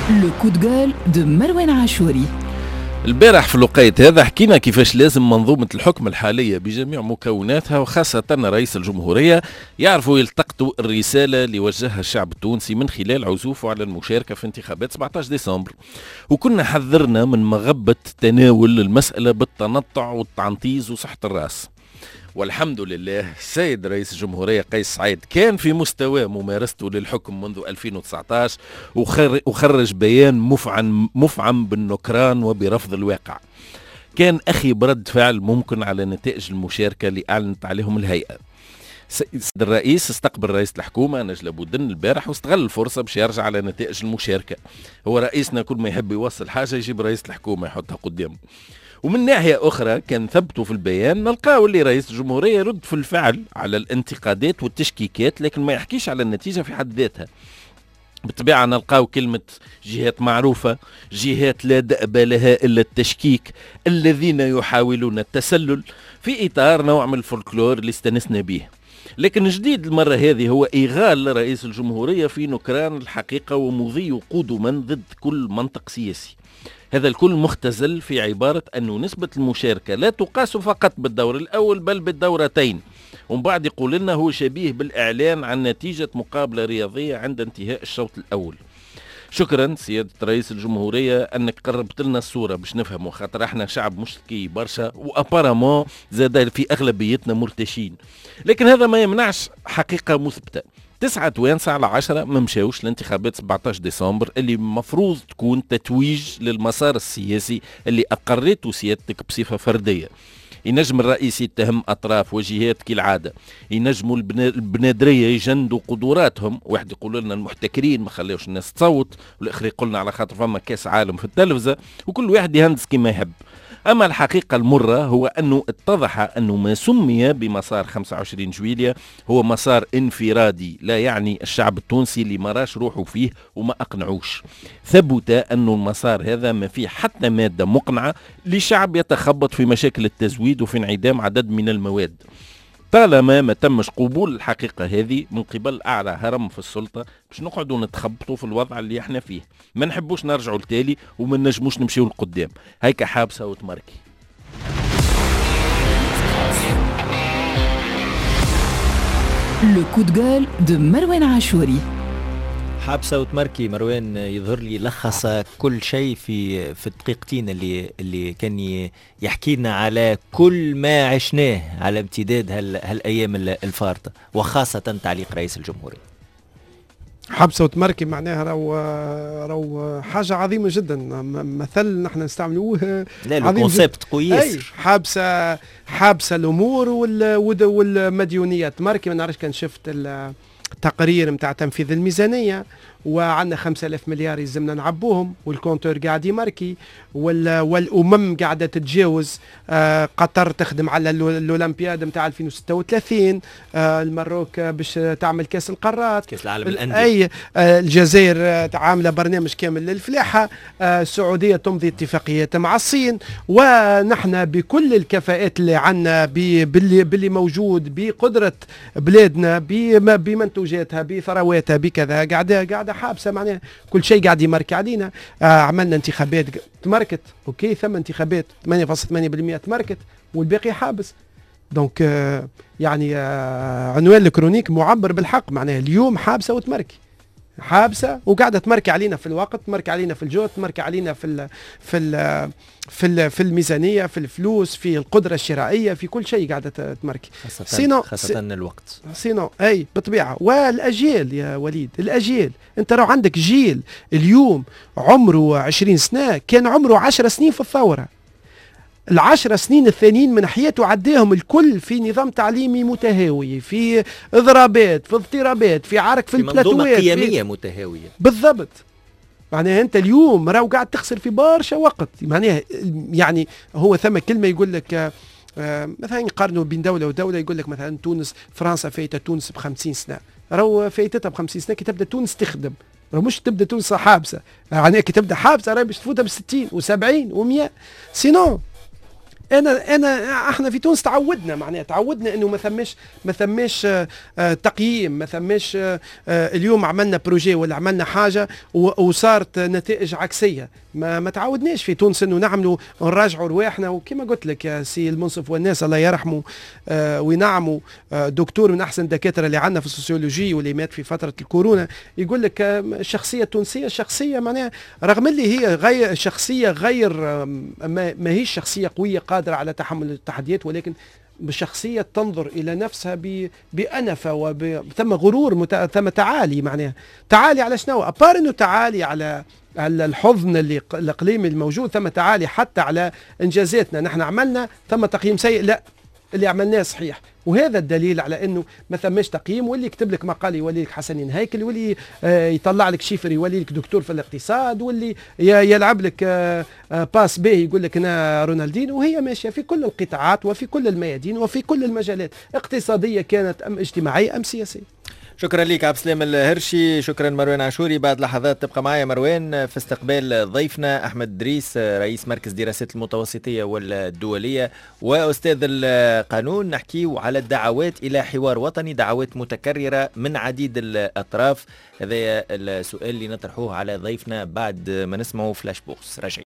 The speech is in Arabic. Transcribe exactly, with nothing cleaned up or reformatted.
لو كود جول دو مروان عاشوري. البارح في الوقيت هذا حكينا كيفاش لازم منظومة الحكم الحالية بجميع مكوناتها وخاصة رئيس الجمهورية يعرفوا يلتقطوا الرسالة اللي وجهها الشعب التونسي من خلال عزوفه على المشاركة في انتخابات سبعة عشر ديسمبر. وكنا حذرنا من مغبة تناول المسألة بالتنطع والتعنطيز وصحة الراس. والحمد لله السيد رئيس الجمهورية قيس سعيد كان في مستوى ممارسته للحكم منذ ألفين وتسعة عشر وخرج بيان مفعم, مفعم بالنكران وبرفض الواقع. كان أخي برد فعل ممكن على نتائج المشاركة اللي أعلنت عليهم الهيئة. السيد الرئيس استقبل رئيس الحكومة نجلة بودن البارح واستغل الفرصة باش يرجع على نتائج المشاركة. هو رئيسنا كل ما يحب يوصل حاجة يجيب رئيس الحكومة يحطها قدامه. ومن ناحية أخرى كان ثبتوا في البيان نلقاو اللي رئيس الجمهورية يرد في الفعل على الانتقادات والتشكيكات لكن ما يحكيش على النتيجة في حد ذاتها. بالطبيعة نلقاو كلمة جهات معروفة، جهات لا دأب لها إلا التشكيك، الذين يحاولون التسلل، في إطار نوع من الفولكلور اللي استنسنا به. لكن جديد المرة هذه هو إيغال رئيس الجمهورية في نكران الحقيقة ومضي قدما ضد كل منطق سياسي. هذا الكل مختزل في عبارة أنه نسبة المشاركة لا تقاس فقط بالدور الأول بل بالدورتين، ومن بعد يقول لنا هو شبيه بالإعلان عن نتيجة مقابلة رياضية عند انتهاء الشوط الأول. شكرا سيادة رئيس الجمهورية أنك قربت لنا الصورة باش نفهمه، خاطر احنا شعب مشتكي برشا وأبارامون زاد في أغلبيتنا مرتشين. لكن هذا ما يمنعش حقيقة مثبتة، تسعة توانسة على عشرة ما مشاوش لانتخابات سبعة عشر ديسمبر اللي مفروض تكون تتويج للمسار السياسي اللي أقرته سيادتك بصفة فردية. ينجم الرئيس يتهم أطراف وجهات كالعادة، ينجموا البنادرية يجندوا قدراتهم، واحد يقول لنا المحتكرين ما خليوش الناس تصوت، والآخر يقولنا على خاطر فما كاس عالم في التلفزة، وكل واحد يهندس كما يحب. أما الحقيقة المرة هو أنه اتضح أنه ما سمي بمسار خمسة وعشرين جويلية هو مسار انفرادي، لا يعني الشعب التونسي اللي مراش روحه فيه وما أقنعوش. ثبت أنه المسار هذا ما فيه حتى مادة مقنعة لشعب يتخبط في مشاكل التزويد وفي انعدام عدد من المواد. طالما ما تمش قبول الحقيقة هذه من قبل أعلى هرم في السلطة باش نقعدوا نتخبطوا في الوضع اللي احنا فيه، ما نحبوش نرجعوا لتالي وما نجموش نمشيوا لقدام. هيك حابسة وتمركي. لو كود جول دو مروان عاشوري. حابسة وتمركي. مروان يظهر لي لخص كل شيء في في الدقيقتين اللي اللي كان يحكي لنا على كل ما عشناه على امتداد هال هالايام الفارطه، وخاصه تعليق رئيس الجمهورية. حابسة وتمركي معناها راهو راهو حاجه عظيمه جدا، مثل نحن نستعملوه لا الكونسيبت قويس. حابسه حابسه الامور والمديونيات. تمركي ما نعرفش كان شفت التقرير نتاع تنفيذ الميزانيه وعندنا خمسة آلاف مليار يلزمنا نعبوهم، والكونتور قاعد يمركي، والأمم قاعدة تتجاوز. آه قطر تخدم على الأولمبياد متاع ألفين وستة وثلاثين، آه المروك باش تعمل كاس القارات، كاس العالم الأندية، أي آه الجزائر آه عاملة برنامج كامل للفلاحة، آه السعودية تمضي اتفاقيات مع الصين، ونحن بكل الكفاءات اللي عندنا باللي, باللي موجود بقدرة بلادنا بمنتوجاتها بثرواتها بكذا قاعدة قاعدة حابسه. معناها كل شيء قاعد يمركي علينا. آه عملنا انتخابات تمركت، اوكي ثم انتخابات ثمانية فاصلة ثمانية بالمئة تمركت والباقي حابس. دونك آه يعني آه عنوان الكرونيك معبر بالحق، معناها اليوم حابسه وتمركي، حابسه وقاعده تمركي علينا في الوقت، تمركي علينا في الجهد، تمركي علينا في ال في ال في ال في الميزانيه، في الفلوس، في القدره الشرائيه، في كل شيء قاعده تمركي. خاصه سينو خاصه سي الوقت سينو اي بالطبيعه. والاجيال يا وليد، الاجيال، انت لو عندك جيل اليوم عمره عشرين سنه كان عمره عشر سنين في الثوره، العشر سنين الثانيين من حياته عداهم الكل في نظام تعليمي متهاوي، في اضرابات، في اضطرابات، في عرك في, في البلاتوات، منظومة قيمية متهاوية بالضبط. معناها انت اليوم راهو قاعد تخسر في برشا وقت. معناها يعني هو ثم كلمة يقول لك آه مثلا يقارنوا بين دولة ودولة، يقول لك مثلا تونس، فرنسا فايتة تونس بخمسين سنة، راهو فايتتها بخمسين سنة كي تبدا تونس تخدم، راه مش تبدا تونس حابسة، يعني كي تبدا حابسة راهي باش تفوتها بستين وسبعين ومية. سينو انا انا احنا في تونس تعودنا معناها تعودنا انه ما ثماش ما ثماش آه، آه، تقييم، ما ثماش آه، آه، اليوم عملنا بروجي ولا عملنا حاجه وصارت نتائج عكسيه. ما ما تعودناش في تونس انه نعملوا نراجعوا رواحنا. وكما قلت لك يا سي المنصف والناس الله يرحمه آه، وينعموا آه، دكتور من احسن الدكاتره اللي عندنا في السوسيولوجي واللي مات في فتره الكورونا يقول لك آه، الشخصيه التونسيه شخصيه معناها رغم اللي هي غير شخصيه غير آه، ما, ما هيش شخصيه قويه قادره على تحمل التحديات، ولكن بشخصية تنظر إلى نفسها بأنفة وثم غرور مت... ثم تعالي معناها تعالي على شنو؟ أبار أنه تعالي على على الحضن اللي الإقليمي الموجود، ثم تعالي حتى على إنجازاتنا. نحن عملنا ثم تقييم سيء، لا اللي عملناه صحيح. وهذا الدليل على انه ما ثماش تقييم، واللي يكتب لك مقال يولي لك حسنين هيكل، واللي آه يطلع لك شيفر يولي لك دكتور في الاقتصاد، واللي يلعب لك آه آه باس به يقول لك انا رونالدين. وهي ماشيه في كل القطاعات وفي كل الميادين وفي كل المجالات، اقتصاديه كانت ام اجتماعيه ام سياسيه. شكرا لك عبد السلام الهرشي، شكرا مروان عاشوري. بعد لحظات تبقى معايا مروان في استقبال ضيفنا أحمد دريس رئيس مركز دراسات المتوسطية والدولية وأستاذ القانون. نحكيه على الدعوات إلى حوار وطني، دعوات متكررة من عديد الأطراف. هذا السؤال اللي نطرحوه على ضيفنا بعد ما نسمعه فلاش بوكس. رجعي